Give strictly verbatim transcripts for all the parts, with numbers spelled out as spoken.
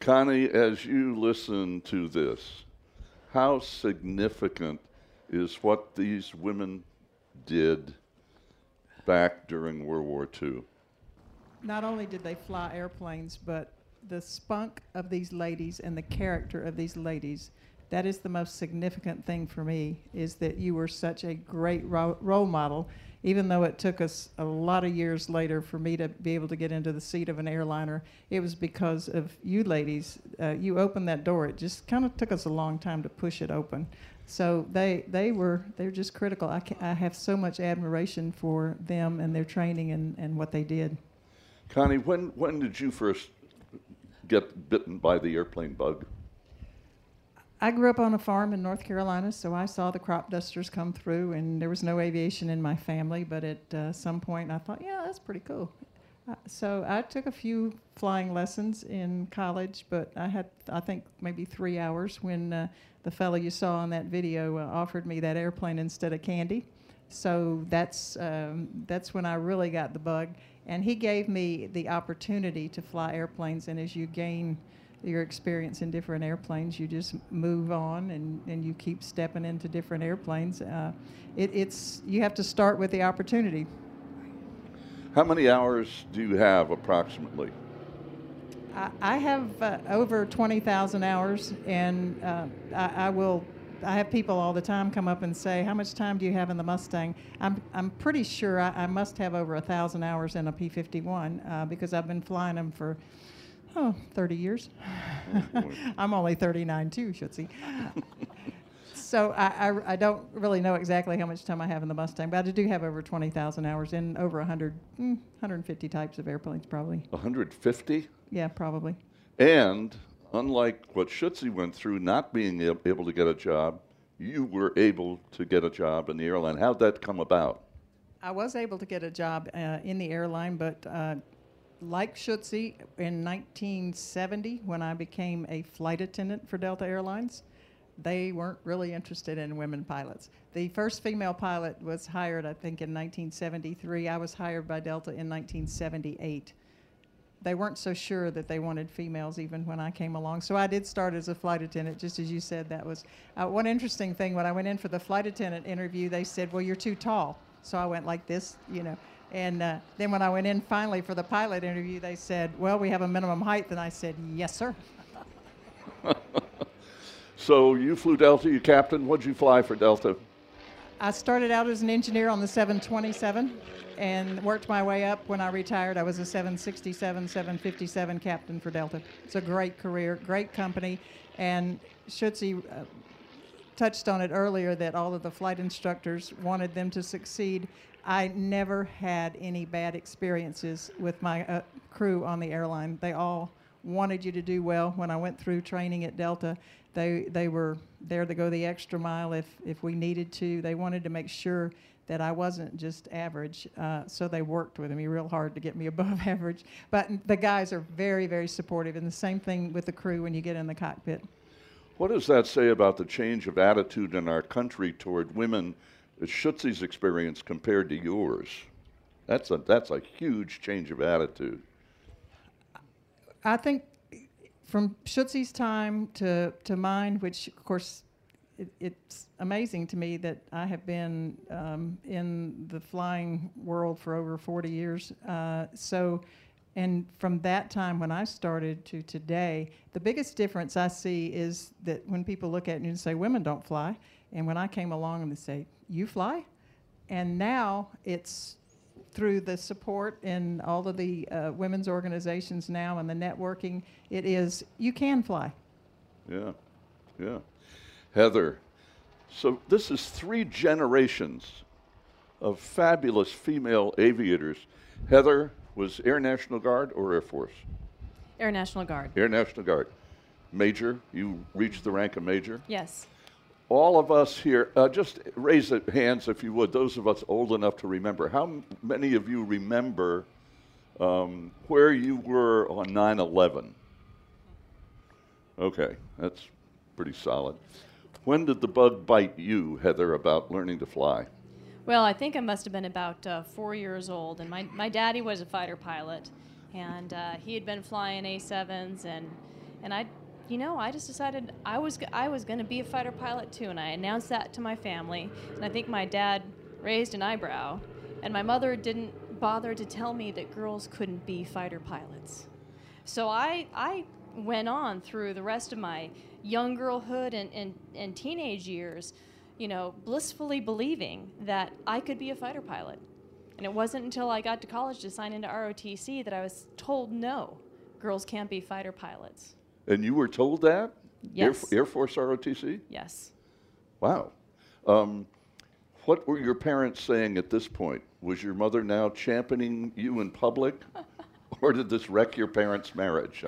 Connie, as you listen to this, how significant is what these women did back during World War Two? Not only did they fly airplanes, but the spunk of these ladies and the character of these ladies, that is the most significant thing for me, is that you were such a great ro- role model, even though it took us a lot of years later for me to be able to get into the seat of an airliner. It was because of you ladies. Uh, you opened that door. It just kind of took us a long time to push it open. So they they were they're just critical. I, ca- I have so much admiration for them and their training and, and what they did. Connie, when, when did you first get bitten by the airplane bug? I grew up on a farm in North Carolina, so I saw the crop dusters come through, and there was no aviation in my family, but at uh, some point I thought, yeah, that's pretty cool. Uh, so I took a few flying lessons in college, but I had, I think, maybe three hours when uh, the fellow you saw on that video uh, offered me that airplane instead of candy. So that's, um, that's when I really got the bug. And he gave me the opportunity to fly airplanes, and as you gain your experience in different airplanes, you just move on and, and you keep stepping into different airplanes. Uh, it, it's you have to start with the opportunity. How many hours do you have approximately? I, I have uh, over twenty thousand hours, and uh, I, I will. I have people all the time come up and say, "How much time do you have in the Mustang?" I'm I'm pretty sure I, I must have over a thousand hours in a P fifty-one uh, because I've been flying them for. Oh, thirty years. Oh, I'm only thirty-nine too, Schutze. So I, I, I don't really know exactly how much time I have in the Mustang, but I do have over twenty thousand hours in over one hundred, mm, one hundred fifty types of airplanes probably. one hundred fifty? Yeah, probably. And unlike what Schutze went through, not being able to get a job, you were able to get a job in the airline. How'd that come about? I was able to get a job uh, in the airline, but uh, like Schutze, in nineteen seventy, when I became a flight attendant for Delta Airlines, they weren't really interested in women pilots. The first female pilot was hired, I think, in nineteen seventy-three. I was hired by Delta in nineteen seventy-eight. They weren't so sure that they wanted females even when I came along. So I did start as a flight attendant, just as you said. That was uh, one interesting thing. When I went in for the flight attendant interview, they said, well, you're too tall. So I went like this, you know. And uh, then when I went in finally for the pilot interview, they said, well, we have a minimum height. And I said, yes, sir. So you flew Delta, you captain. What'd you fly for Delta? I started out as an engineer on the seven twenty-seven and worked my way up. When I retired, I was a seven sixty-seven, seven fifty-seven captain for Delta. It's a great career, great company. And Schutze uh, touched on it earlier that all of the flight instructors wanted them to succeed. I never had any bad experiences with my uh, crew on the airline. They all wanted you to do well. When I went through training at Delta, they they were there to go the extra mile if, if we needed to. They wanted to make sure that I wasn't just average, uh, so they worked with me real hard to get me above average. But the guys are very, very supportive, and the same thing with the crew when you get in the cockpit. What does that say about the change of attitude in our country toward women? Schutze's experience compared to yours, that's a that's a huge change of attitude. I think from Schutze's time to, to mine, which of course it, it's amazing to me that I have been um, in the flying world for over forty years. Uh, so, and from that time when I started to today, the biggest difference I see is that when people look at you and say, women don't fly, and when I came along and they say, you fly? And now it's through the support in all of the uh, women's organizations now and the networking, it is, you can fly. Yeah, yeah. Heather, so this is three generations of fabulous female aviators. Heather was Air National Guard or Air Force? Air National Guard. Air National Guard. Major, you reached the rank of major? Yes. All of us here, uh, just raise the hands if you would, those of us old enough to remember. How m- many of you remember um, where you were on nine eleven? Okay, that's pretty solid. When did the bug bite you, Heather, about learning to fly? Well, I think I must have been about uh, four years old, and my, my daddy was a fighter pilot, and uh, he had been flying A sevens, and And I, you know, I just decided I was g- I was going to be a fighter pilot too, and I announced that to my family. And I think my dad raised an eyebrow, and my mother didn't bother to tell me that girls couldn't be fighter pilots. So I I went on through the rest of my young girlhood and, and, and teenage years, you know, blissfully believing that I could be a fighter pilot. And it wasn't until I got to college to sign into R O T C that I was told no, girls can't be fighter pilots. And you were told that? Air, Yes. Air Force R O T C? Yes. Wow. Um, what were your parents saying at this point? Was your mother now championing you in public? Or did this wreck your parents' marriage?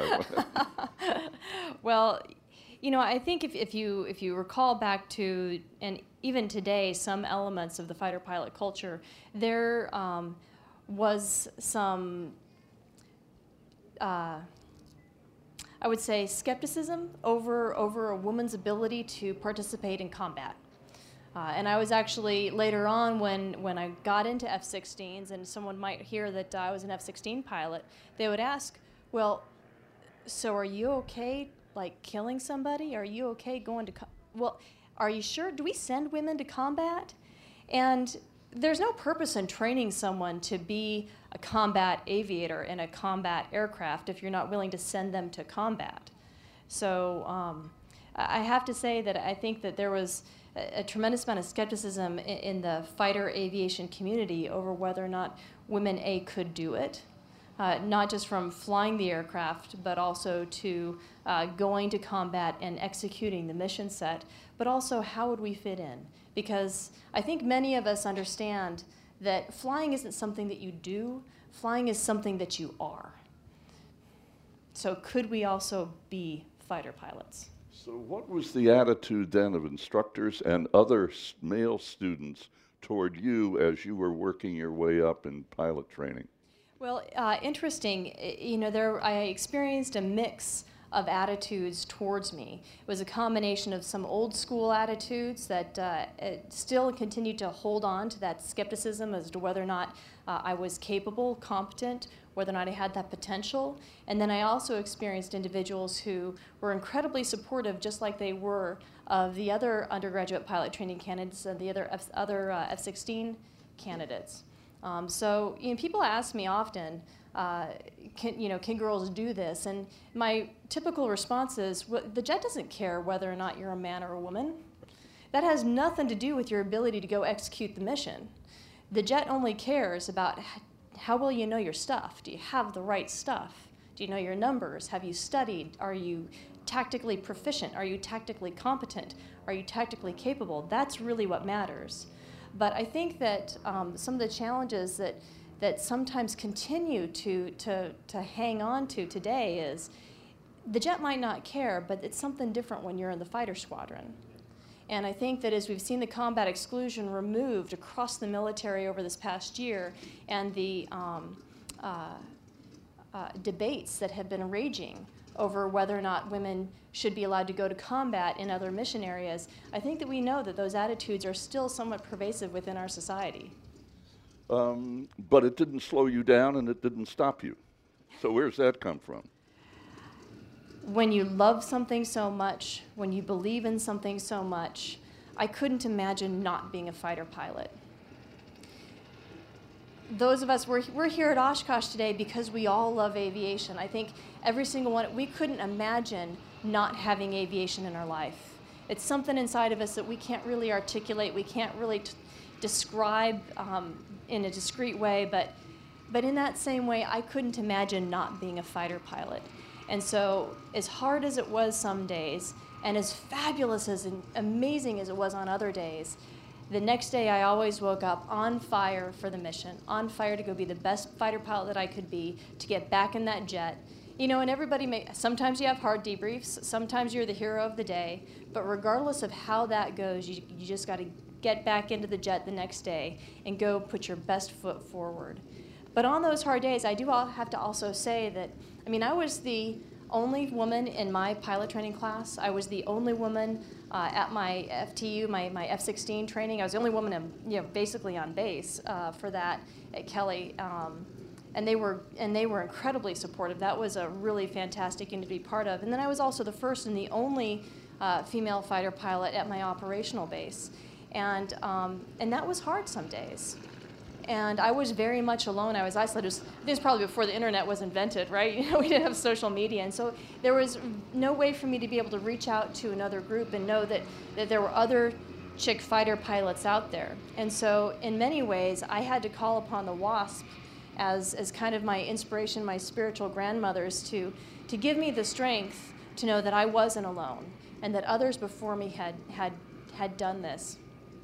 Well, you know, I think if, if you if you recall back to, and even today, some elements of the fighter pilot culture, there um, was some, uh, I would say, skepticism over over a woman's ability to participate in combat. Uh, and I was actually later on when, when I got into F sixteens, and someone might hear that I was an F sixteen pilot, they would ask, well, so are you okay, like, killing somebody? Are you okay going to, co- well, are you sure? Do we send women to combat? And there's no purpose in training someone to be a combat aviator in a combat aircraft if you're not willing to send them to combat. So um, I have to say that I think that there was a, a tremendous amount of skepticism in, in the fighter aviation community over whether or not women, A, could do it. Uh, not just from flying the aircraft, but also to uh, going to combat and executing the mission set, but also how would we fit in? Because I think many of us understand that flying isn't something that you do, flying is something that you are. So could we also be fighter pilots? So what was the attitude then of instructors and other s- male students toward you as you were working your way up in pilot training? Well, uh, interesting, I- you know, there I experienced a mix of attitudes towards me. It was a combination of some old school attitudes that uh, it still continued to hold on to that skepticism as to whether or not uh, I was capable, competent, whether or not I had that potential. And then I also experienced individuals who were incredibly supportive, just like they were of the other undergraduate pilot training candidates and the other F- other uh, F sixteen candidates. Um, so, you know, people ask me often, uh, can, you know, can girls do this? And my typical response is, well, the jet doesn't care whether or not you're a man or a woman. That has nothing to do with your ability to go execute the mission. The jet only cares about h- how well you know your stuff. Do you have the right stuff? Do you know your numbers? Have you studied? Are you tactically proficient? Are you tactically competent? Are you tactically capable? That's really what matters. But I think that um, some of the challenges that that sometimes continue to, to, to hang on to today is the jet might not care, but it's something different when you're in the fighter squadron. And I think that as we've seen the combat exclusion removed across the military over this past year, and the um, uh, uh, debates that have been raging over whether or not women should be allowed to go to combat in other mission areas, I think that we know that those attitudes are still somewhat pervasive within our society. Um, but it didn't slow you down and it didn't stop you. So where's that come from? When you love something so much, when you believe in something so much, I couldn't imagine not being a fighter pilot. Those of us, we're, we're here at Oshkosh today because we all love aviation. I think every single one, we couldn't imagine not having aviation in our life. It's something inside of us that we can't really articulate, we can't really t- describe um, in a discrete way, but, but in that same way, I couldn't imagine not being a fighter pilot. And so as hard as it was some days, and as fabulous as and amazing as it was on other days, the next day I always woke up on fire for the mission, on fire to go be the best fighter pilot that I could be, to get back in that jet. You know, and everybody may, sometimes you have hard debriefs, sometimes you're the hero of the day, but regardless of how that goes, you, you just got to get back into the jet the next day and go put your best foot forward. But on those hard days, I do have to also say that, I mean, I was the only woman in my pilot training class. I was the only woman uh, at my F T U, my, my F sixteen training. I was the only woman, in, you know, basically on base uh, for that at Kelly. Um, and they were and they were incredibly supportive. That was a really fantastic thing to be part of. And then I was also the first and the only uh, female fighter pilot at my operational base, and um, and that was hard some days. And I was very much alone. I was isolated. It was, I think it was probably before the internet was invented, right? You know, we didn't have social media, and so there was no way for me to be able to reach out to another group and know that, that there were other chick fighter pilots out there. And so in many ways, I had to call upon the WASP as, as kind of my inspiration, my spiritual grandmothers, to, to give me the strength to know that I wasn't alone and that others before me had, had, had done this.